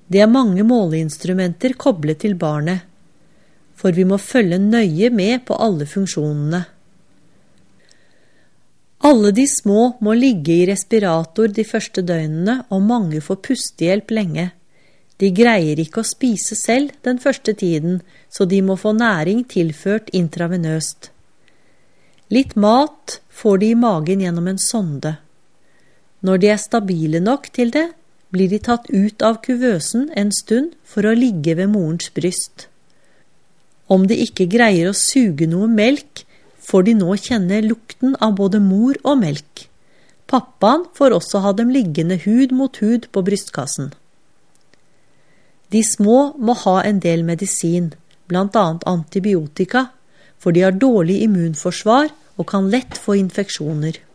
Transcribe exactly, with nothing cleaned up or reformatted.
Det er mange måleinstrumenter koblet til barnet, for vi må følge nøye med på alle funksjonene. Alle de små må ligge i respirator de første døgnene, og mange får pustehjelp lenge. De greier ikke å spise selv den første tiden, så de må få næring tilført intravenøst. Litt mat får de i magen gjennom en sonde. Når de er stabile nok til det, blir de tatt ut av kuvøsen en stund for å ligge ved morens bryst. Om de ikke greier å suge noe melk, får de nå kjenne lukten av både mor og melk. Pappaen får også ha dem liggende hud mot hud på brystkassen. De små må ha en del medisin, blant annet antibiotika, for de har dårlig immunforsvar og kan lett få infeksjoner.